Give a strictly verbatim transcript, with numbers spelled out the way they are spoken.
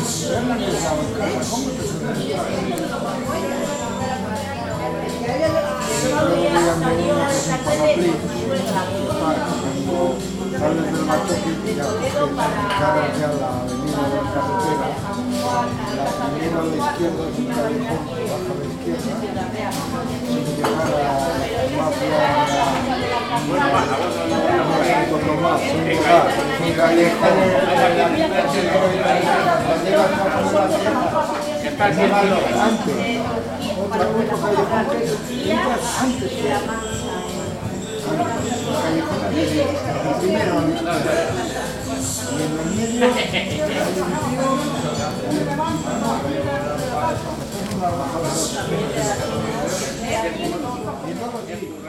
Sales del Matoque, ya cara hacia la avenida de la carretera, la primera a la izquierda es un callejón que baja a la izquierda, sin llegar a la un callejón antes, otra otro callejón que entras antes que el primero y en el medio hay un tío